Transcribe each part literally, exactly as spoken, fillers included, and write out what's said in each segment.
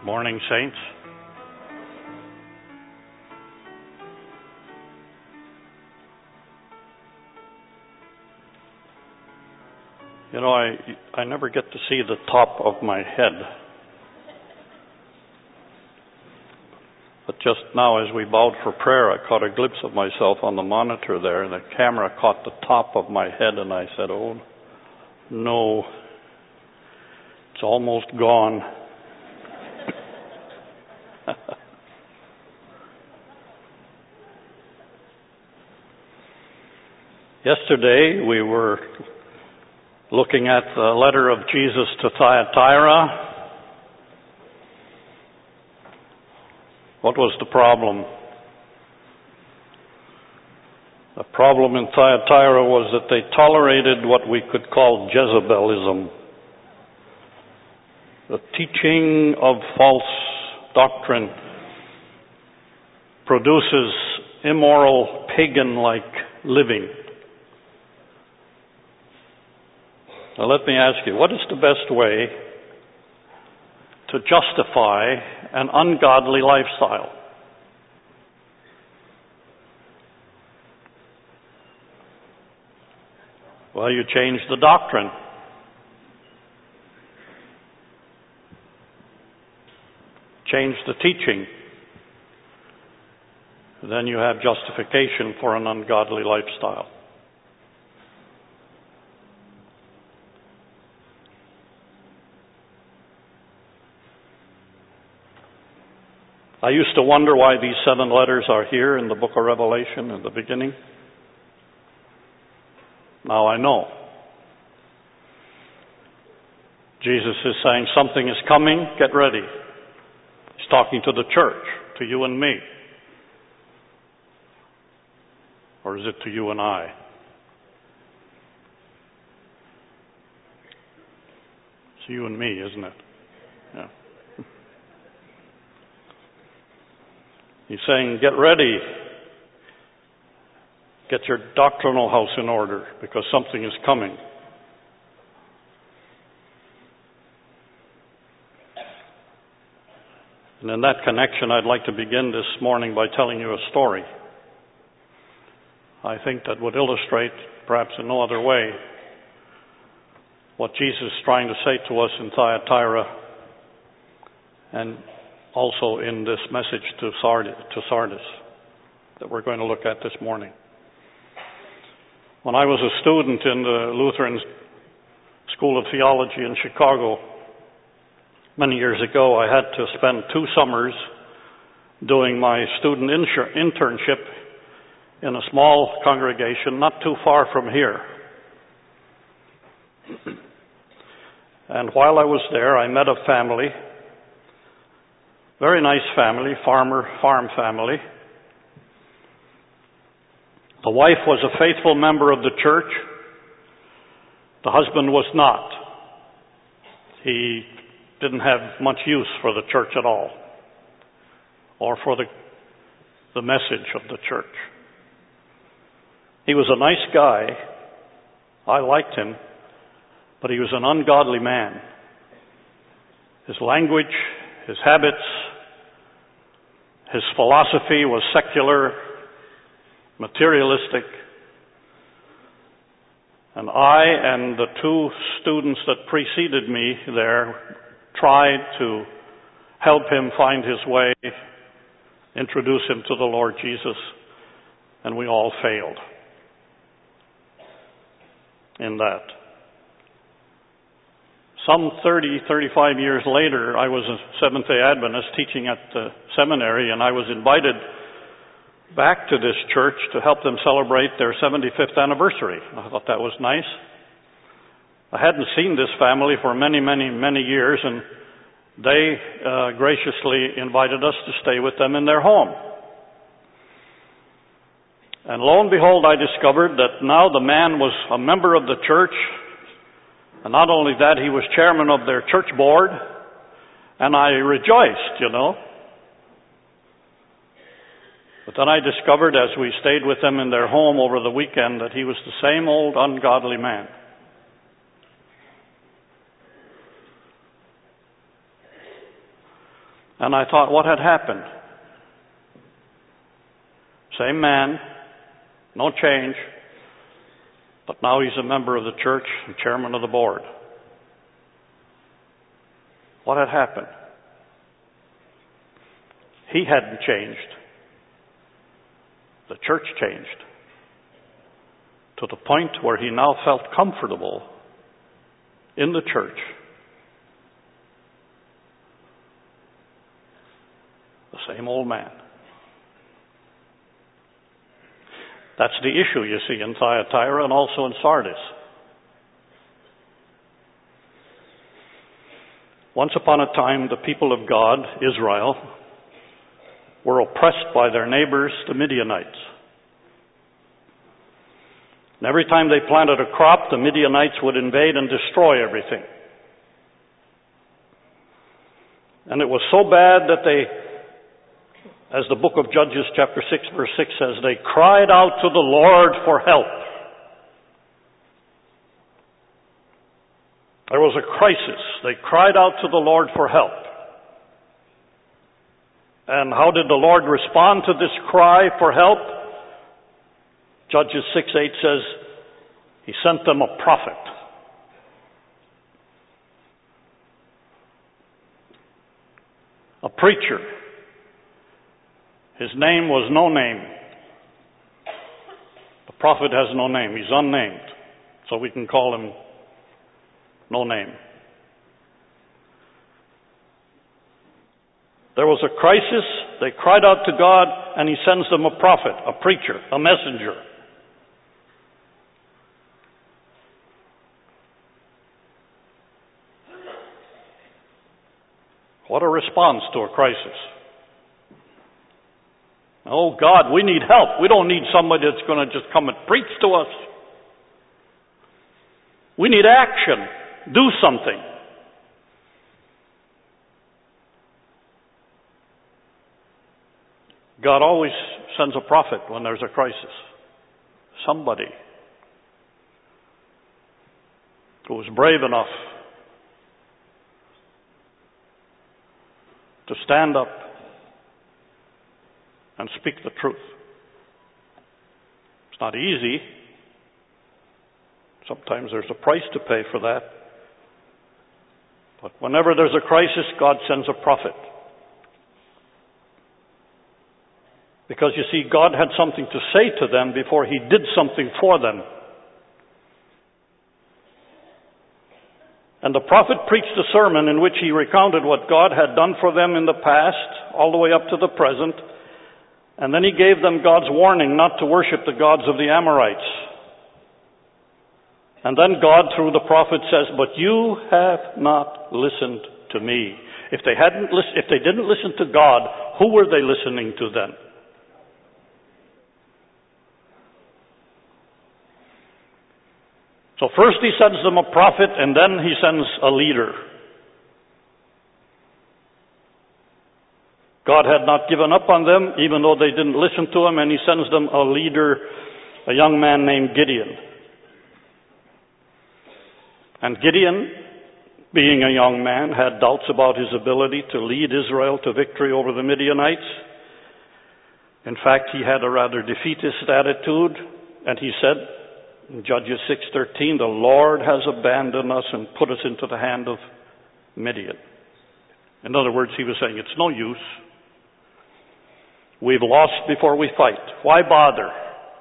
morning, saints. You know, I I never get to see the top of my head. But just now, as we bowed for prayer, I caught a glimpse of myself on the monitor there, and the camera caught the top of my head, and I said, oh, no, it's almost gone. Yesterday, we were looking at the letter of Jesus to Thyatira. What was the problem? The problem in Thyatira was that they tolerated what we could call Jezebelism, the teaching of false doctrine produces immoral, pagan-like living. Now let me ask you, what is the best way to justify an ungodly lifestyle? Well, you change the doctrine. Change the teaching. Then you have justification for an ungodly lifestyle. I used to wonder why these seven letters are here in the book of Revelation in the beginning. Now I know. Jesus is saying something is coming, get ready. He's talking to the church, to you and me. Or is it to you and I? It's you and me, isn't it? Yeah. He's saying, get ready. Get your doctrinal house in order, because something is coming. And in that connection, I'd like to begin this morning by telling you a story. I think that would illustrate, perhaps in no other way, what Jesus is trying to say to us in Thyatira, and also in this message to Sardis, to Sardis that we're going to look at this morning. When I was a student in the Lutheran School of Theology in Chicago many years ago, I had to spend two summers doing my student insur- internship in a small congregation not too far from here. And while I was there, I met a family, very nice family, farmer, farm family. The wife was a faithful member of the church. The husband was not. He didn't have much use for the church at all, or for the, the message of the church. He was a nice guy. I liked him, but he was an ungodly man. His language, his habits, his philosophy was secular, materialistic. And I and the two students that preceded me there tried to help him find his way, introduce him to the Lord Jesus, and we all failed in that. Some thirty, thirty-five years later, I was a Seventh-day Adventist teaching at the seminary, and I was invited back to this church to help them celebrate their seventy-fifth anniversary. I thought that was nice. I hadn't seen this family for many, many, many years, and they uh, graciously invited us to stay with them in their home. And lo and behold, I discovered that now the man was a member of the church. And not only that, he was chairman of their church board, and I rejoiced, you know. But then I discovered as we stayed with them in their home over the weekend that he was the same old ungodly man. And I thought, what had happened? Same man, no change, but now he's a member of the church and chairman of the board. What had happened? He hadn't changed. The church changed to the point where he now felt comfortable in the church. The same old man. That's the issue, you see, in Thyatira and also in Sardis. Once upon a time, the people of God, Israel, were oppressed by their neighbors, the Midianites. And every time they planted a crop, the Midianites would invade and destroy everything. And it was so bad that they, as the book of Judges chapter six verse six says, they cried out to the Lord for help. There was a crisis. They cried out to the Lord for help. And how did the Lord respond to this cry for help? Judges six eight says, He sent them a prophet. A preacher. His name was no name. The prophet has no name. He's unnamed. So we can call him no name. There was a crisis. They cried out to God, and He sends them a prophet, a preacher, a messenger. What a response to a crisis. Oh God, we need help. We don't need somebody that's going to just come and preach to us. We need action. Do something. God always sends a prophet when there's a crisis. Somebody who is brave enough to stand up and speak the truth. It's not easy. Sometimes there's a price to pay for that. But whenever there's a crisis, God sends a prophet. Because you see, God had something to say to them before He did something for them. And the prophet preached a sermon in which he recounted what God had done for them in the past, all the way up to the present. And then he gave them God's warning not to worship the gods of the Amorites. And then God, through the prophet, says, "But you have not listened to me." If they hadn't, lis- if they didn't listen to God, who were they listening to then? So first He sends them a prophet, and then He sends a leader. God had not given up on them, even though they didn't listen to Him, and He sends them a leader, a young man named Gideon. And Gideon, being a young man, had doubts about his ability to lead Israel to victory over the Midianites. In fact, he had a rather defeatist attitude, and he said, in Judges six thirteen, "The Lord has abandoned us and put us into the hand of Midian." In other words, he was saying, it's no use. We've lost before we fight. Why bother?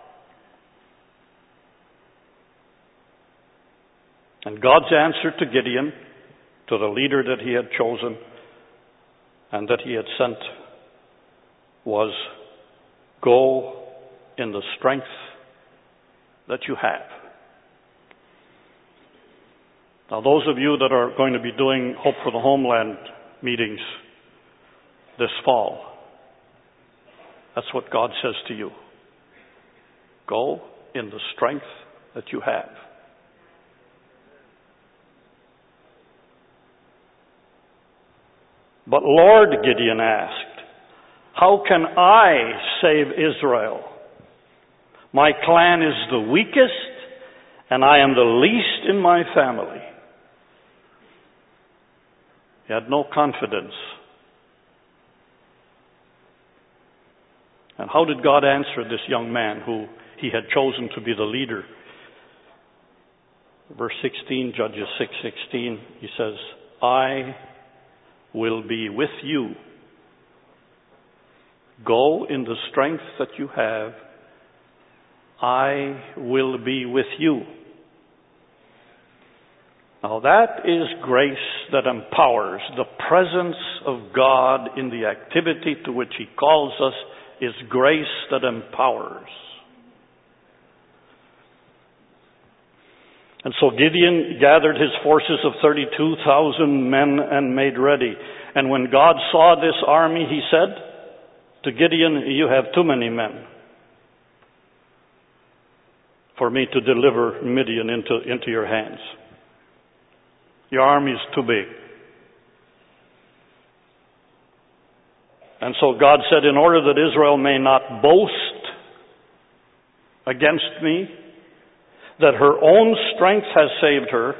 And God's answer to Gideon, to the leader that He had chosen and that He had sent, was, "Go in the strength that you have." Now, those of you that are going to be doing Hope for the Homeland meetings this fall, that's what God says to you. Go in the strength that you have. "But Lord," Gideon asked, "how can I save Israel? My clan is the weakest, and I am the least in my family." He had no confidence And how did God answer this young man who he had chosen to be the leader? Verse sixteen, Judges six sixteen, he says, I will be with you. Go in the strength that you have. I will be with you. Now that is grace that empowers. The presence of God in the activity to which He calls us is grace that empowers. And so Gideon gathered his forces of thirty-two thousand men and made ready. And when God saw this army, He said to Gideon, you have too many men for me to deliver Midian into, into your hands. Your army is too big. And so God said, in order that Israel may not boast against me, that her own strength has saved her,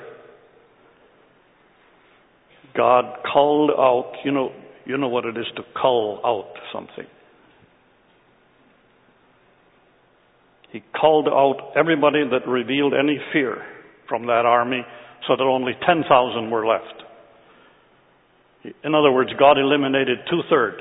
God culled out, you know, you know what it is to cull out something. He culled out everybody that revealed any fear from that army, so that only ten thousand were left. In other words, God eliminated two-thirds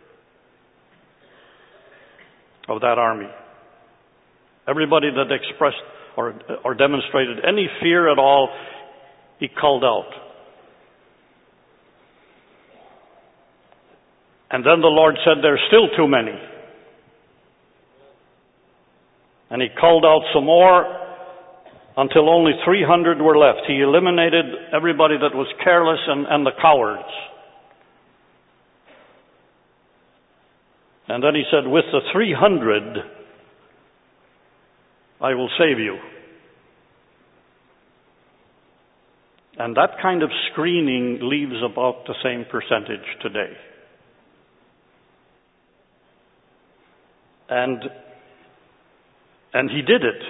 of that army. Everybody that expressed or, or demonstrated any fear at all, He culled out. And then the Lord said, there's still too many. And He culled out some more until only three hundred were left. He eliminated everybody that was careless and, and the cowards. And then He said, with the three hundred, I will save you. And that kind of screening leaves about the same percentage today. And, and He did it.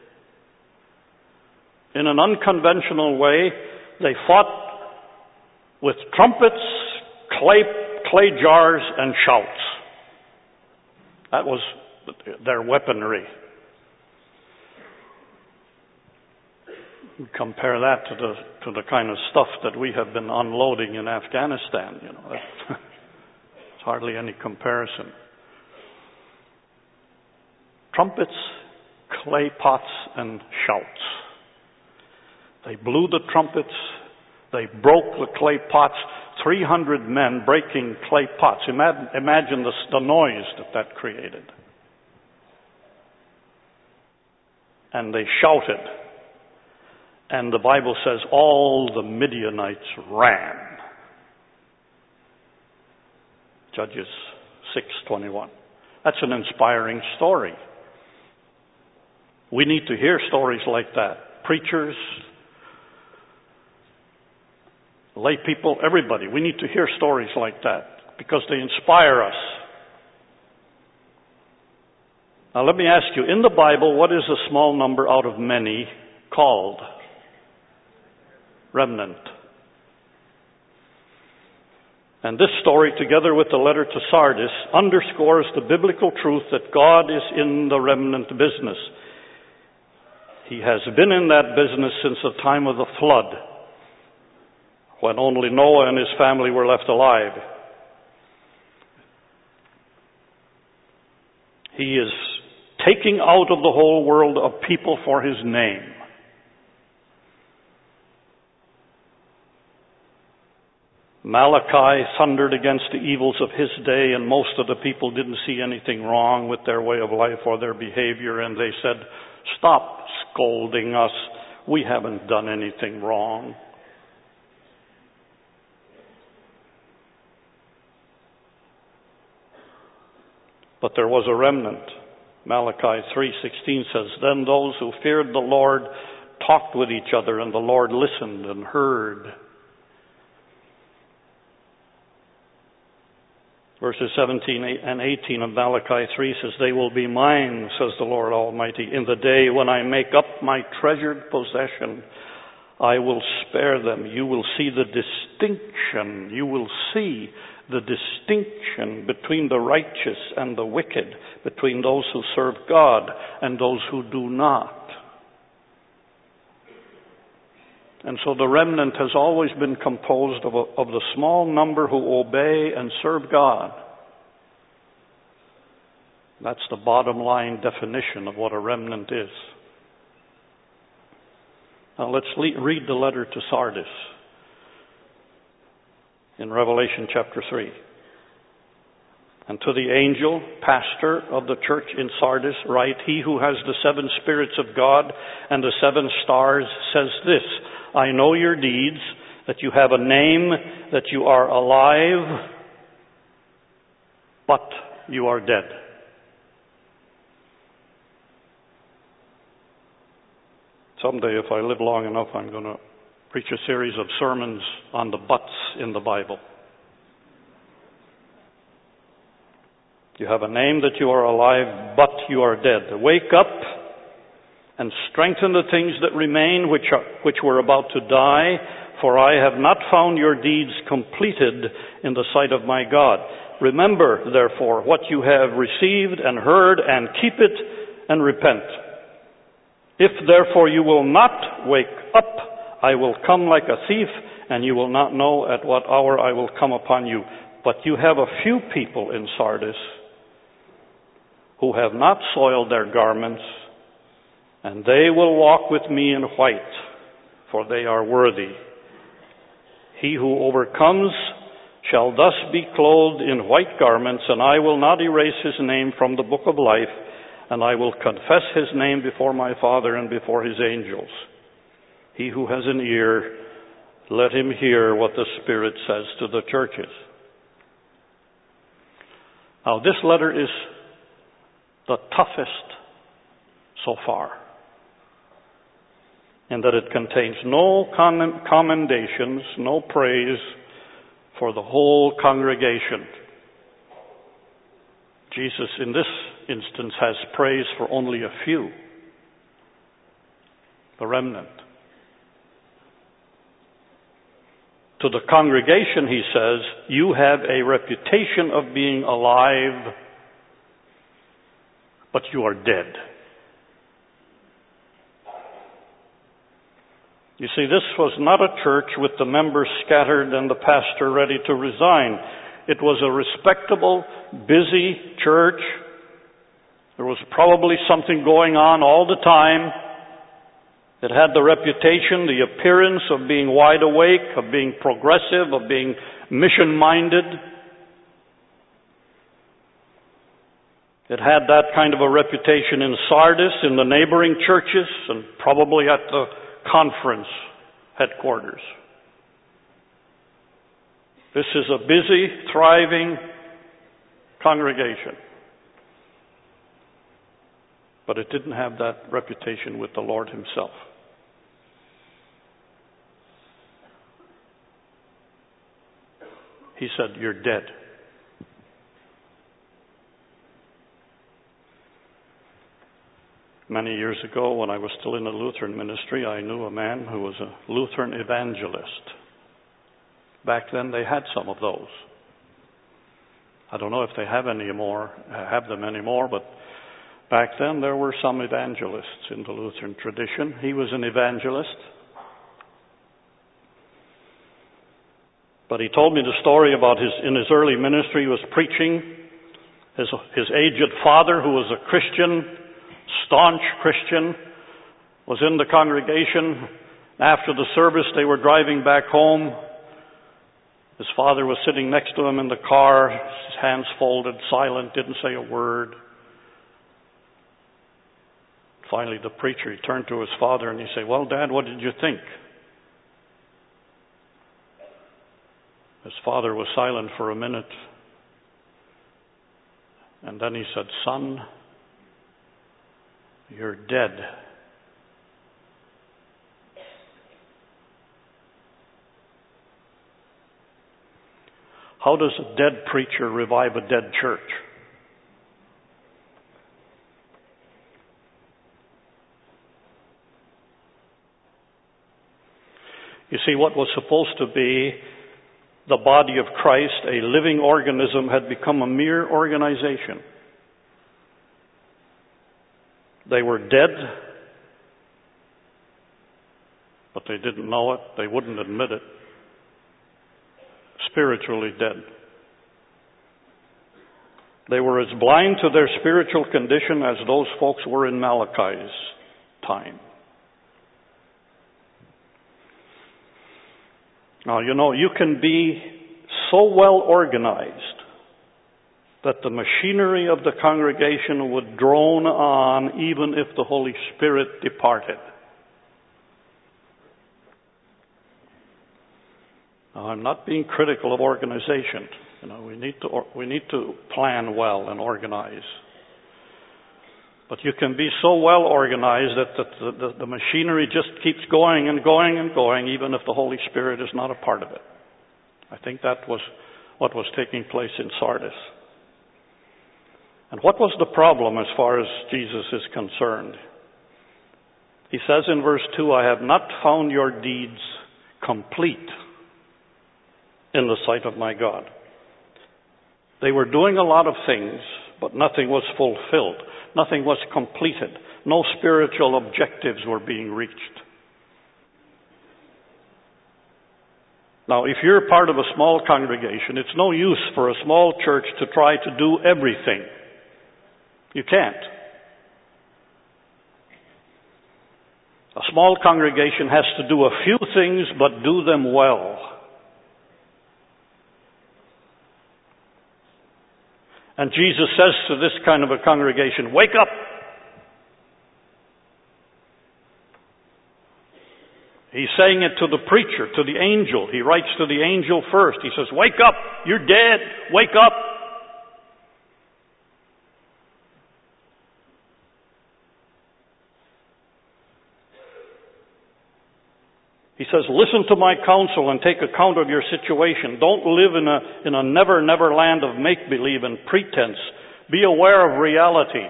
In an unconventional way, they fought with trumpets, clay, clay jars, and shouts. That was their weaponry. Compare that to the to the kind of stuff that we have been unloading in Afghanistan. You know, it's hardly any comparison. Trumpets, clay pots, and shouts. They blew the trumpets. They broke the clay pots. three hundred men breaking clay pots. Imagine, imagine the, the noise that that created. And they shouted. And the Bible says all the Midianites ran. Judges six twenty-one. That's an inspiring story. We need to hear stories like that. Preachers, lay people, everybody. We need to hear stories like that because they inspire us. Now let me ask you, in the Bible, what is a small number out of many called? Remnant. And this story, together with the letter to Sardis, underscores the biblical truth that God is in the remnant business. He has been in that business since the time of the flood, when only Noah and his family were left alive. He is taking out of the whole world a people for His name. Malachi thundered against the evils of his day, and most of the people didn't see anything wrong with their way of life or their behavior, and they said, stop scolding us. We haven't done anything wrong. But there was a remnant. Malachi three sixteen says, then those who feared the Lord talked with each other, and the Lord listened and heard. Verses seventeen and eighteen of Malachi three says, they will be mine, says the Lord Almighty, in the day when I make up my treasured possession. I will spare them. You will see the distinction. You will see the distinction between the righteous and the wicked, between those who serve God and those who do not. And so the remnant has always been composed of, a, of the small number who obey and serve God. That's the bottom line definition of what a remnant is. Now let's le- read the letter to Sardis in Revelation chapter three. And to the angel, pastor of the church in Sardis, write, he who has the seven spirits of God and the seven stars says this, I know your deeds, that you have a name, that you are alive, but you are dead. Someday, if I live long enough, I'm going to preach a series of sermons on the buts in the Bible. You have a name that you are alive, but you are dead. Wake up and strengthen the things that remain, which are, which were about to die, for I have not found your deeds completed in the sight of my God. Remember, therefore, what you have received and heard, and keep it and repent. If therefore you will not wake up, I will come like a thief, and you will not know at what hour I will come upon you. But you have a few people in Sardis who have not soiled their garments, and they will walk with me in white, for they are worthy. He who overcomes shall thus be clothed in white garments, and I will not erase his name from the book of life, and I will confess his name before my Father and before his angels. He who has an ear, let him hear what the Spirit says to the churches. Now, this letter is the toughest so far, in that it contains no commendations, no praise for the whole congregation. Jesus, in this instance, has praise for only a few, the remnant. To the congregation, he says, you have a reputation of being alive, but you are dead. You see, this was not a church with the members scattered and the pastor ready to resign. It was a respectable, busy church. There was probably something going on all the time. It had the reputation, the appearance of being wide awake, of being progressive, of being mission-minded. It had that kind of a reputation in Sardis, in the neighboring churches, and probably at the conference headquarters. This is a busy, thriving congregation. But it didn't have that reputation with the Lord himself. He said, you're dead. Many years ago, when I was still in the Lutheran ministry, I knew a man who was a Lutheran evangelist. Back then, they had some of those. I don't know if they have any more, have them anymore, but back then there were some evangelists in the Lutheran tradition. He was an evangelist. But he told me the story about his, in his early ministry, he was preaching. His, his aged father, who was a Christian, staunch Christian, was in the congregation. After the service, they were driving back home. His father was sitting next to him in the car, his hands folded, silent, didn't say a word. Finally, the preacher, he turned to his father and he said, well, Dad, what did you think? His father was silent for a minute. And then he said, son, you're dead. How does a dead preacher revive a dead church? You see, what was supposed to be the body of Christ, a living organism, had become a mere organization. They were dead, but they didn't know it. They wouldn't admit it. Spiritually dead. They were as blind to their spiritual condition as those folks were in Malachi's time. Now, you know, you can be so well organized that the machinery of the congregation would drone on even if the Holy Spirit departed. Now, I'm not being critical of organization. You know, we need to we need to plan well and organize. But you can be so well organized that the, the, the machinery just keeps going and going and going, even if the Holy Spirit is not a part of it. I think that was what was taking place in Sardis. And what was the problem as far as Jesus is concerned? He says in verse two, I have not found your deeds complete in the sight of my God. They were doing a lot of things, but nothing was fulfilled. Nothing was completed. No spiritual objectives were being reached. Now, if you're part of a small congregation, it's no use for a small church to try to do everything. You can't. A small congregation has to do a few things, but do them well. And Jesus says to this kind of a congregation, wake up! He's saying it to the preacher, to the angel. He writes to the angel first. He says, wake up! You're dead! Wake up! He says, listen to my counsel and take account of your situation. Don't live in a, in a never, never land of make-believe and pretense. Be aware of reality.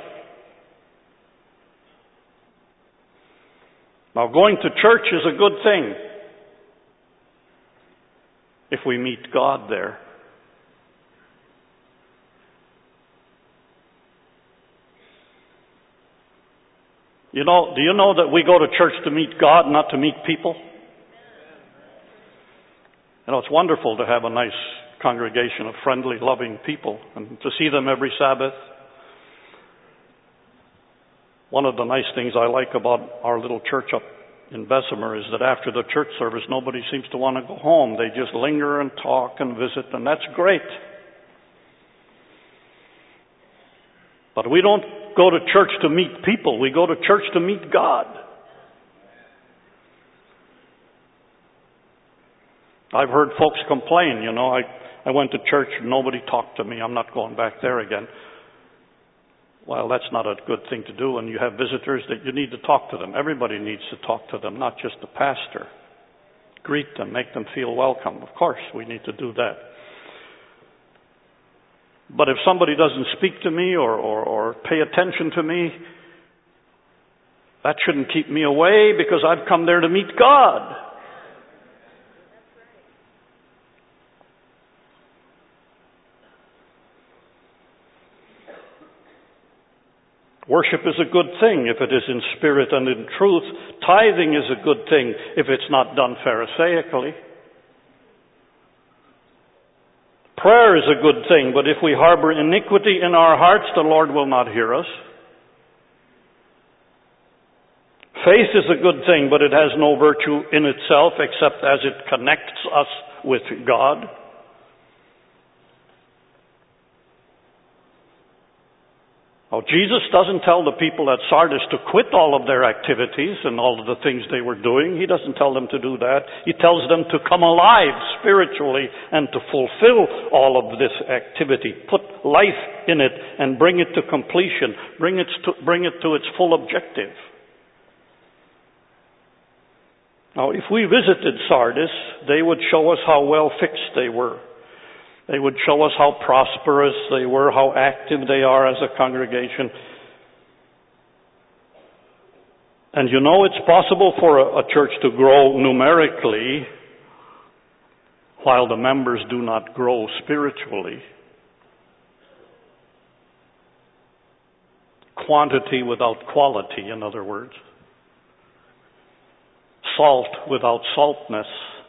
Now, going to church is a good thing if we meet God there. You know, do you know that we go to church to meet God, not to meet people? You know, it's wonderful to have a nice congregation of friendly, loving people and to see them every Sabbath. One of the nice things I like about our little church up in Bessemer is that after the church service, nobody seems to want to go home. They just linger and talk and visit, and that's great. But we don't go to church to meet people. We go to church to meet God. I've heard folks complain, you know, I, I went to church and nobody talked to me. I'm not going back there again. Well, that's not a good thing to do. When you have visitors, that you need to talk to them. Everybody needs to talk to them, not just the pastor. Greet them, make them feel welcome. Of course, we need to do that. But if somebody doesn't speak to me or, or, or pay attention to me, that shouldn't keep me away because I've come there to meet God. Worship is a good thing if it is in spirit and in truth. Tithing is a good thing if it's not done pharisaically. Prayer is a good thing, but if we harbor iniquity in our hearts, the Lord will not hear us. Faith is a good thing, but it has no virtue in itself except as it connects us with God. Now, Jesus doesn't tell the people at Sardis to quit all of their activities and all of the things they were doing. He doesn't tell them to do that. He tells them to come alive spiritually and to fulfill all of this activity. Put life in it and bring it to completion. Bring it to, bring it to its full objective. Now, if we visited Sardis, they would show us how well fixed they were. They would show us how prosperous they were, how active they are as a congregation. And you know, it's possible for a, a church to grow numerically while the members do not grow spiritually. Quantity without quality, in other words. Salt without saltness.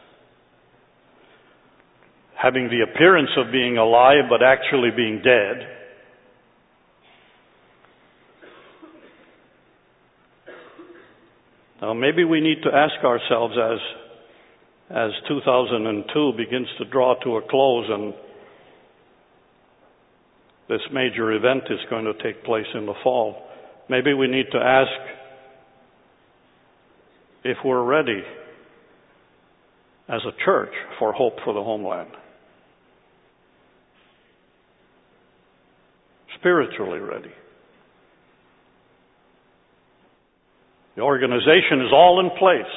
Having the appearance of being alive, but actually being dead. Now maybe we need to ask ourselves as as two thousand two begins to draw to a close and this major event is going to take place in the fall. Maybe we need to ask if we're ready as a church for Hope for the Homeland. Spiritually ready. The organization is all in place.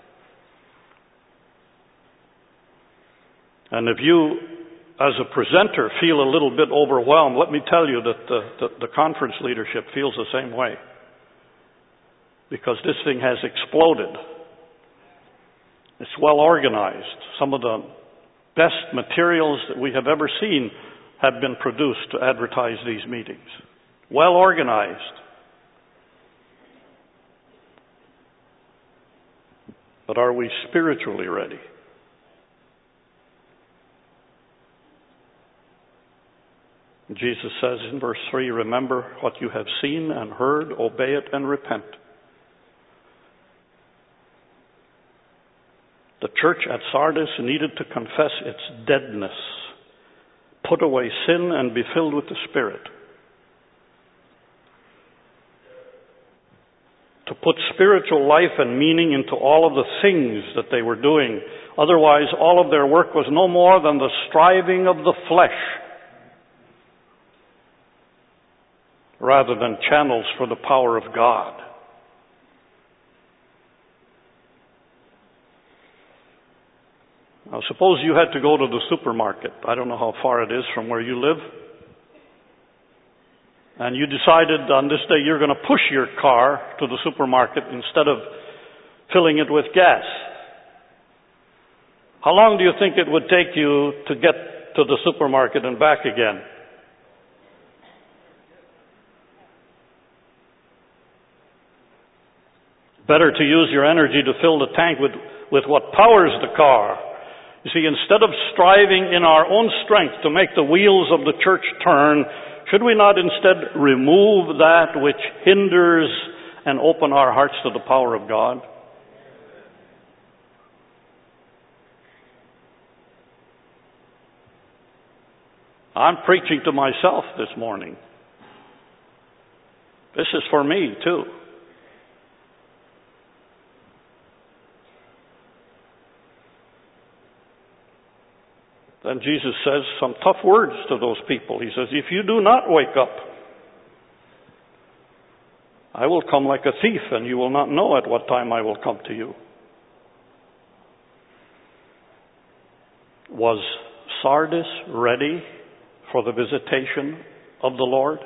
And if you, as a presenter, feel a little bit overwhelmed, let me tell you that the, the, the conference leadership feels the same way. Because this thing has exploded. It's well organized. Some of the best materials that we have ever seen have been produced to advertise these meetings. Well organized. But are we spiritually ready? Jesus says in verse three, remember what you have seen and heard, obey it and repent. The church at Sardis needed to confess its deadness, put away sin and be filled with the Spirit. To put spiritual life and meaning into all of the things that they were doing. Otherwise, all of their work was no more than the striving of the flesh, rather than channels for the power of God. Now, suppose you had to go to the supermarket. I don't know how far it is from where you live. And you decided on this day you're going to push your car to the supermarket instead of filling it with gas. How long do you think it would take you to get to the supermarket and back again? Better to use your energy to fill the tank with, with what powers the car. You see, instead of striving in our own strength to make the wheels of the church turn, should we not instead remove that which hinders and open our hearts to the power of God? I'm preaching to myself this morning. This is for me too. Then Jesus says some tough words to those people. He says, if you do not wake up, I will come like a thief, and you will not know at what time I will come to you. Was Sardis ready for the visitation of the Lord?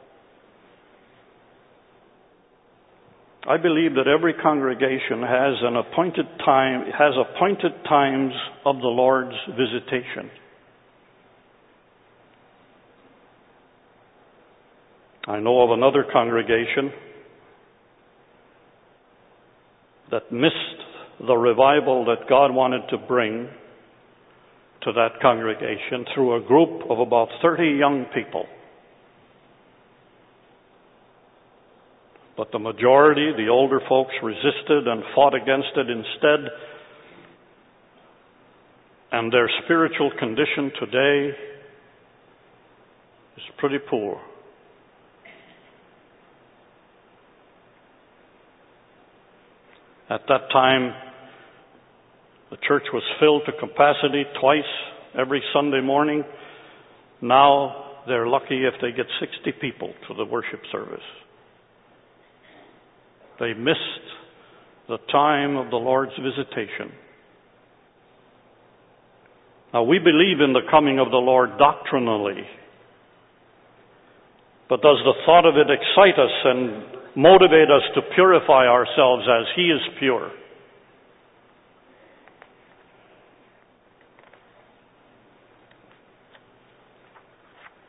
I believe that every congregation has an appointed time, has appointed times of the Lord's visitation. I know of another congregation that missed the revival that God wanted to bring to that congregation through a group of about thirty young people. But the majority, the older folks, resisted and fought against it instead. And their spiritual condition today is pretty poor. At that time, the church was filled to capacity twice every Sunday morning. Now they're lucky if they get sixty people to the worship service. They missed the time of the Lord's visitation. Now, we believe in the coming of the Lord doctrinally. But does the thought of it excite us and motivate us to purify ourselves as He is pure?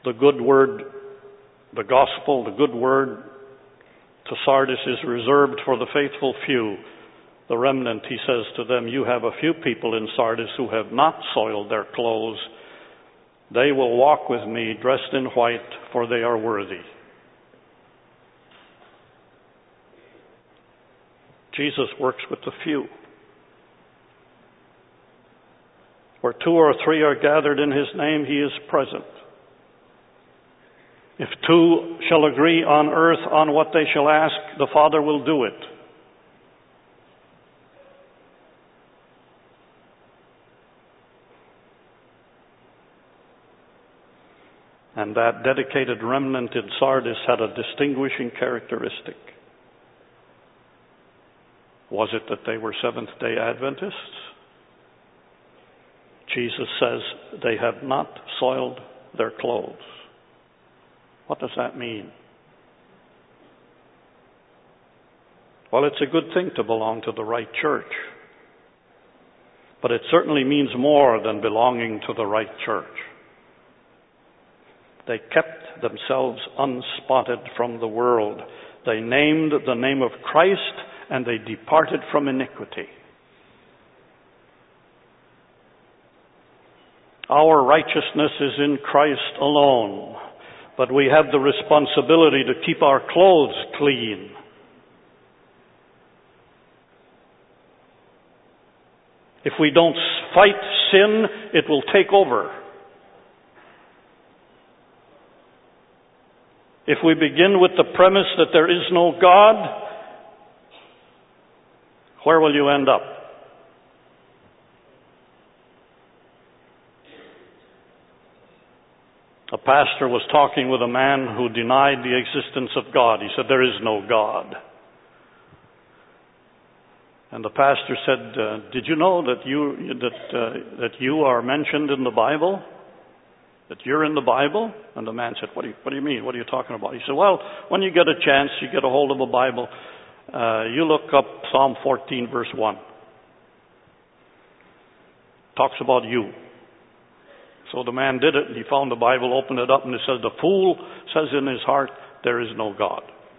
The good word, the gospel, the good word to Sardis is reserved for the faithful few. The remnant, he says to them, you have a few people in Sardis who have not soiled their clothes. They will walk with me dressed in white, for they are worthy. Jesus works with the few. Where two or three are gathered in his name, he is present. If two shall agree on earth on what they shall ask, the Father will do it. And that dedicated remnant in Sardis had a distinguishing characteristic. Was it that they were Seventh-day Adventists? Jesus says they have not soiled their clothes. What does that mean? Well, it's a good thing to belong to the right church. But it certainly means more than belonging to the right church. They kept themselves unspotted from the world. They named the name of Christ, and they departed from iniquity. Our righteousness is in Christ alone, but we have the responsibility to keep our clothes clean. If we don't fight sin, it will take over. If we begin with the premise that there is no God, where will you end up? A pastor was talking with a man who denied the existence of God. He said, there is no God. And the pastor said, uh, did you know that you that uh, that you are mentioned in the Bible? That you're in the Bible? And the man said, what do you, what do you mean? What are you talking about? He said, well, when you get a chance, you get a hold of a Bible, uh, you look up Psalm fourteen, verse one. Talks about you. So the man did it, and he found the Bible, opened it up, and it says, the fool says in his heart, there is no God.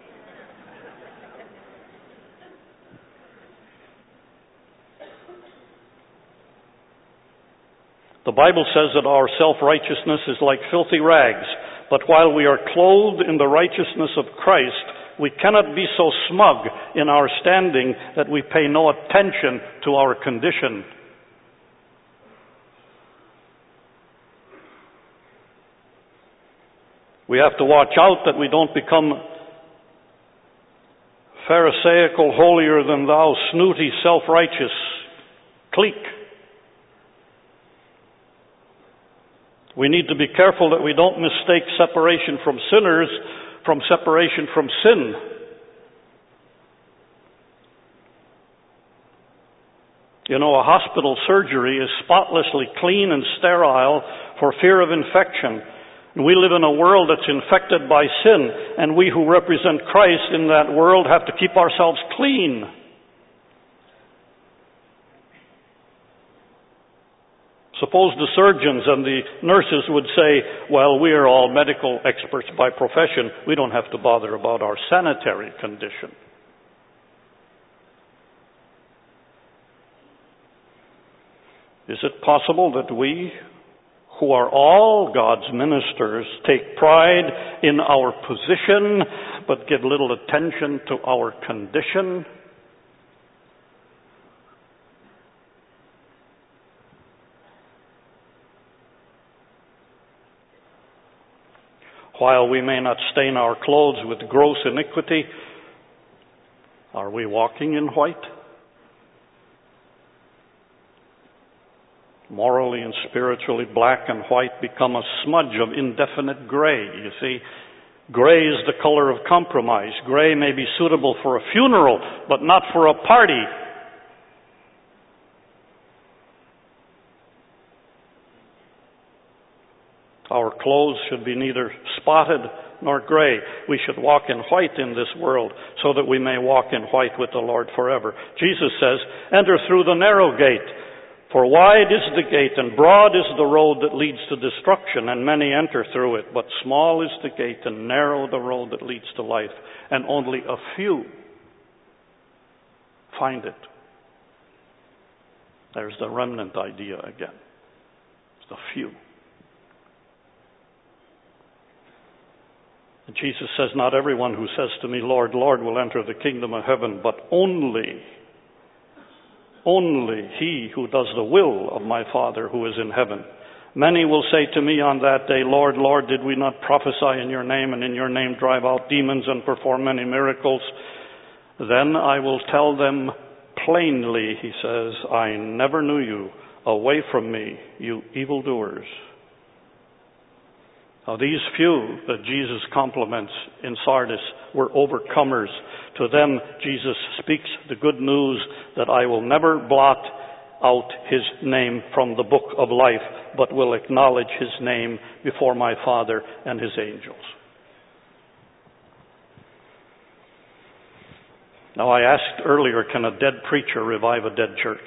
The Bible says that our self-righteousness is like filthy rags, but while we are clothed in the righteousness of Christ, we cannot be so smug in our standing that we pay no attention to our condition. We have to watch out that we don't become Pharisaical, holier than thou, snooty, self-righteous clique. We need to be careful that we don't mistake separation from sinners from separation from sin. You know, a hospital surgery is spotlessly clean and sterile for fear of infection. We live in a world that's infected by sin, and we who represent Christ in that world have to keep ourselves clean. Suppose the surgeons and the nurses would say, well, we are all medical experts by profession. We don't have to bother about our sanitary condition. Is it possible that we, who are all God's ministers, take pride in our position, but give little attention to our condition? While we may not stain our clothes with gross iniquity, are we walking in white? Morally and spiritually, black and white become a smudge of indefinite gray. You see, gray is the color of compromise. Gray may be suitable for a funeral, but not for a party. Our clothes should be neither spotted nor gray. We should walk in white in this world so that we may walk in white with the Lord forever. Jesus says, enter through the narrow gate, For wide is the gate and broad is the road that leads to destruction, and many enter through it. But small is the gate and narrow the road that leads to life, and only a few find it. There's the remnant idea again. It's the few. And Jesus says, not everyone who says to me, Lord, Lord, will enter the kingdom of heaven, but only Only he who does the will of my Father who is in heaven. Many will say to me on that day, Lord, Lord, did we not prophesy in your name and in your name drive out demons and perform many miracles? Then I will tell them plainly, he says, I never knew you. Away from me, you evildoers. Now, these few that Jesus compliments in Sardis were overcomers. To them, Jesus speaks the good news that I will never blot out his name from the book of life, but will acknowledge his name before my Father and his angels. Now, I asked earlier, can a dead preacher revive a dead church?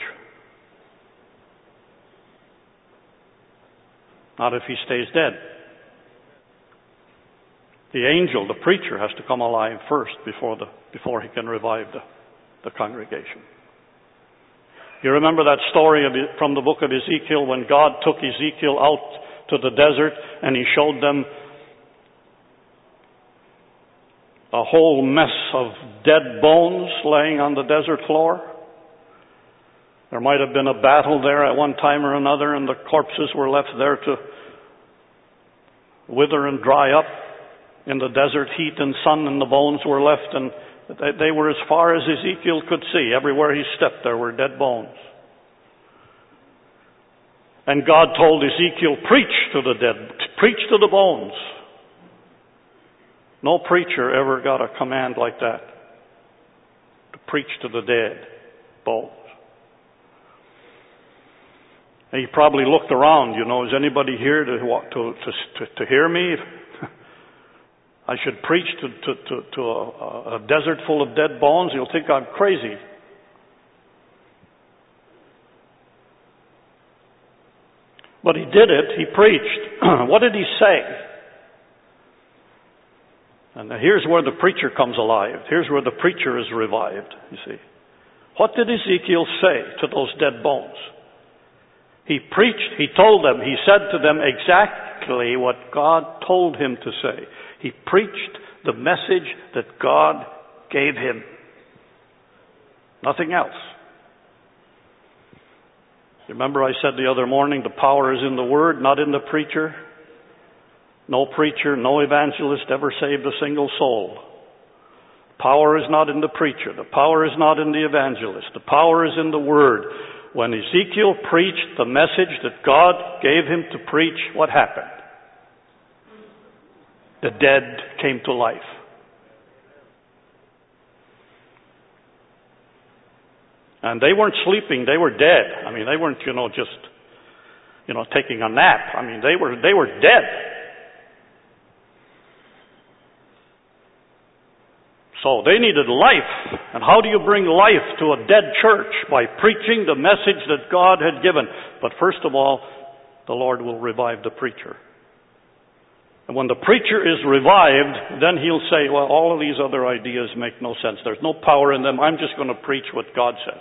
Not if he stays dead. The angel, the preacher, has to come alive first before the before he can revive the, the congregation. You remember that story of, from the book of Ezekiel when God took Ezekiel out to the desert and he showed them a whole mess of dead bones laying on the desert floor? There might have been a battle there at one time or another, and the corpses were left there to wither and dry up in the desert heat and sun, and the bones were left, and they were as far as Ezekiel could see. Everywhere he stepped, there were dead bones. And God told Ezekiel, preach to the dead, preach to the bones. No preacher ever got a command like that, to preach to the dead bones. And he probably looked around, you know, is anybody here to to to, to hear me? I should preach to, to, to, to a, a desert full of dead bones. You'll think I'm crazy. But he did it. He preached. What did he say? And here's where the preacher comes alive. Here's where the preacher is revived, you see. What did Ezekiel say to those dead bones? He preached, he told them, he said to them exactly what God told him to say. He preached the message that God gave him. Nothing else. Remember I said the other morning, the power is in the word, not in the preacher. No preacher, no evangelist ever saved a single soul. Power is not in the preacher. The power is not in the evangelist. The power is in the word. When Ezekiel preached the message that God gave him to preach, what happened? The dead came to life. And they weren't sleeping, they were dead. I mean, they weren't, you know, just, you know, taking a nap. I mean, they were they were dead. So they needed life. And how do you bring life to a dead church? By preaching the message that God had given. But first of all, the Lord will revive the preacher. And when the preacher is revived, then he'll say, well, all of these other ideas make no sense. There's no power in them. I'm just going to preach what God says.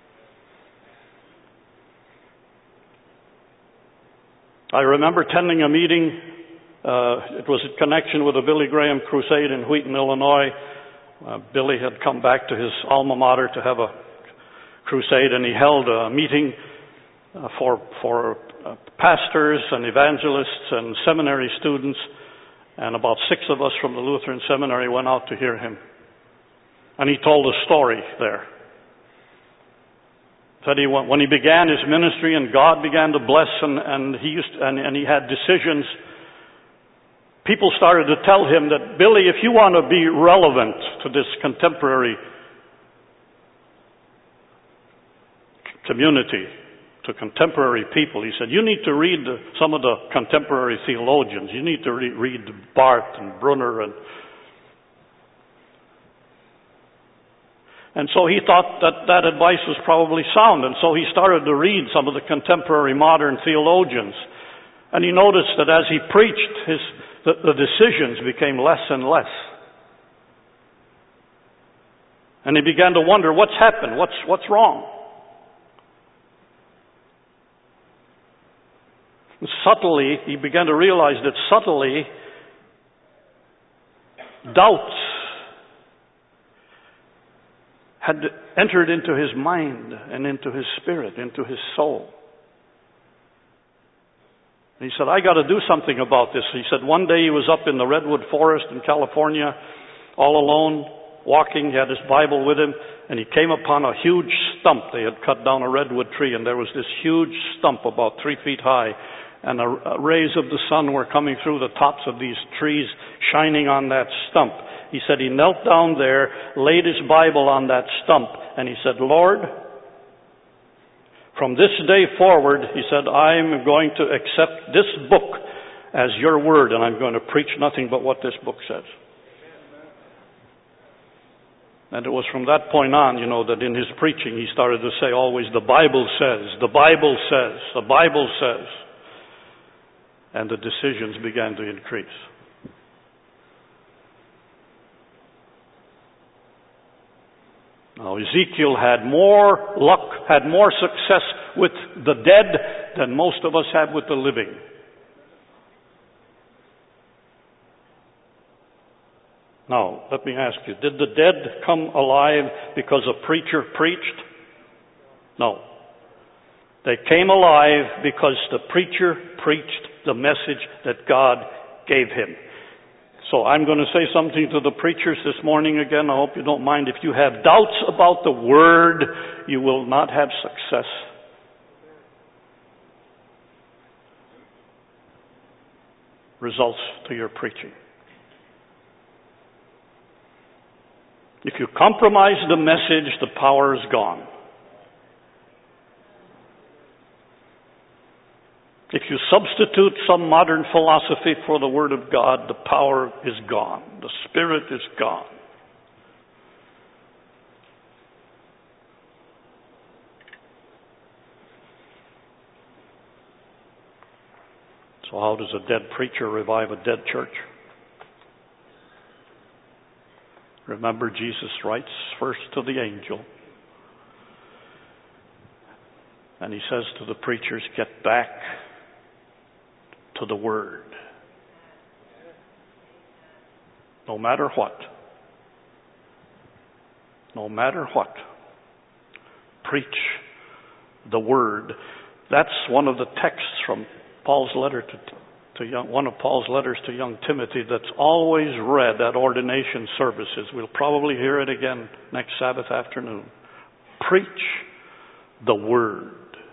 I remember attending a meeting. Uh, it was in connection with the Billy Graham crusade in Wheaton, Illinois. Uh, Billy had come back to his alma mater to have a crusade, and he held a meeting uh, for for uh, pastors and evangelists and seminary students, and about six of us from the Lutheran seminary went out to hear him. And he told a story there. That he when he began his ministry and God began to bless, and, and he used and, and he had decisions. People started to tell him that, Billy, if you want to be relevant to this contemporary community, to contemporary people, he said, you need to read the, some of the contemporary theologians. You need to re- read Barth and Brunner. And, And so he thought that that advice was probably sound. And so he started to read some of the contemporary modern theologians. And he noticed that as he preached, his, the, the decisions became less and less. And he began to wonder, what's happened? What's, what's wrong? And subtly, he began to realize that subtly, doubts had entered into his mind and into his spirit, into his soul. And he said, I got to do something about this. He said one day he was up in the redwood forest in California, all alone, walking. He had his Bible with him, and he came upon a huge stump. They had cut down a redwood tree, and there was this huge stump about three feet high. And the rays of the sun were coming through the tops of these trees, shining on that stump. He said he knelt down there, laid his Bible on that stump, and he said, Lord, from this day forward, he said, I'm going to accept this book as your word, and I'm going to preach nothing but what this book says. And it was from that point on, you know, that in his preaching he started to say always, the Bible says, the Bible says, the Bible says. And the decisions began to increase. Now, Ezekiel had more luck, had more success with the dead than most of us have with the living. Now, let me ask you, did the dead come alive because a preacher preached? No. They came alive because the preacher preached the message that God gave him. So I'm going to say something to the preachers this morning again. I hope you don't mind. If you have doubts about the word, you will not have success. Results to your preaching. If you compromise the message, the power is gone. If you substitute some modern philosophy for the Word of God, the power is gone. The Spirit is gone. So how does a dead preacher revive a dead church? Remember, Jesus writes first to the angel. And he says to the preachers, get back to the Word. No matter what. No matter what. Preach the Word. That's one of the texts from Paul's letter to, to young, one of Paul's letters to young Timothy that's always read at ordination services. We'll probably hear it again next Sabbath afternoon. Preach the Word.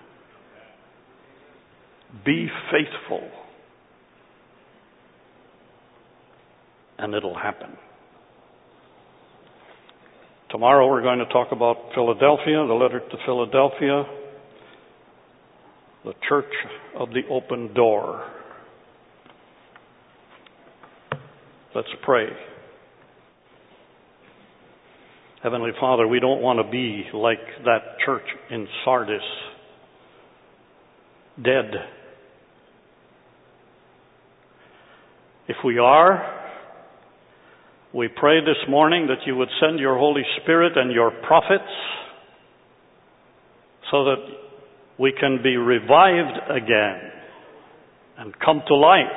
Be faithful. And it'll happen. Tomorrow we're going to talk about Philadelphia, the letter to Philadelphia, the church of the open door. Let's pray. Heavenly Father, we don't want to be like that church in Sardis, dead. If we are, we pray this morning that you would send your Holy Spirit and your prophets so that we can be revived again and come to life,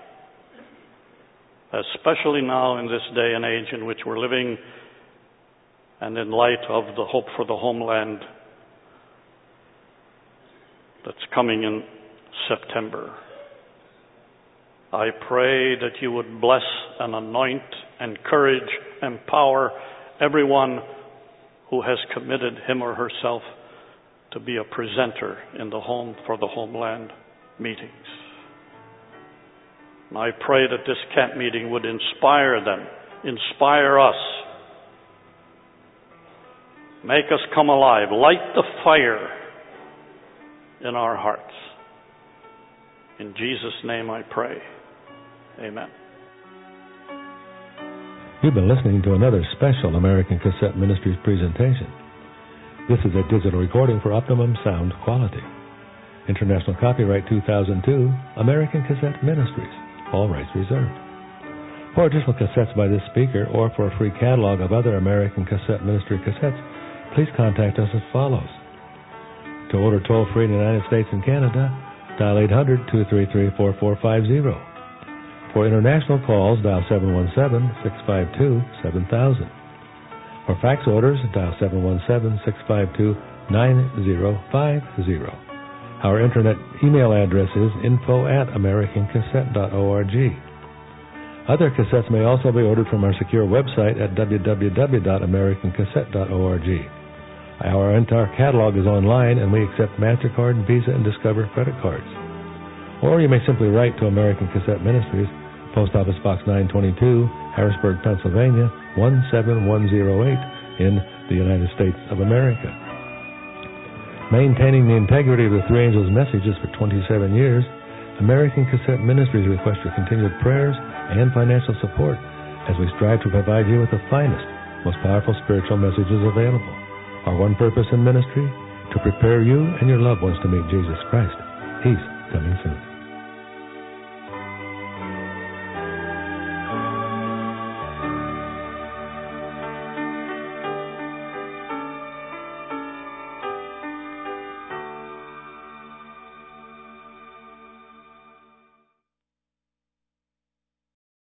especially now in this day and age in which we're living and in light of the hope for the homeland that's coming in September. I pray that you would bless and anoint, encourage, empower everyone who has committed him or herself to be a presenter in the home for the homeland meetings. And I pray that this camp meeting would inspire them, inspire us, make us come alive, light the fire in our hearts. In Jesus' name I pray. Amen. You've been listening to another special American Cassette Ministries presentation. This is a digital recording for optimum sound quality. International copyright two thousand two, American Cassette Ministries, all rights reserved. For additional cassettes by this speaker or for a free catalog of other American Cassette Ministry cassettes, please contact us as follows. To order toll-free in the United States and Canada, dial eight hundred, two three three, four four five zero. For international calls, dial seven one seven, six five two, seven thousand. For fax orders, dial seven one seven, six five two, nine zero five zero. Our internet email address is info at american cassette dot org. Other cassettes may also be ordered from our secure website at w w w dot american cassette dot org. Our entire catalog is online, and we accept MasterCard, Visa, and Discover credit cards. Or you may simply write to American Cassette Ministries, Post Office Box nine twenty-two, Harrisburg, Pennsylvania, one seven one zero eight in the United States of America. Maintaining the integrity of the Three Angels' messages for twenty-seven years, American Cassette Ministries requests your continued prayers and financial support as we strive to provide you with the finest, most powerful spiritual messages available. Our one purpose in ministry, to prepare you and your loved ones to meet Jesus Christ. He's coming soon.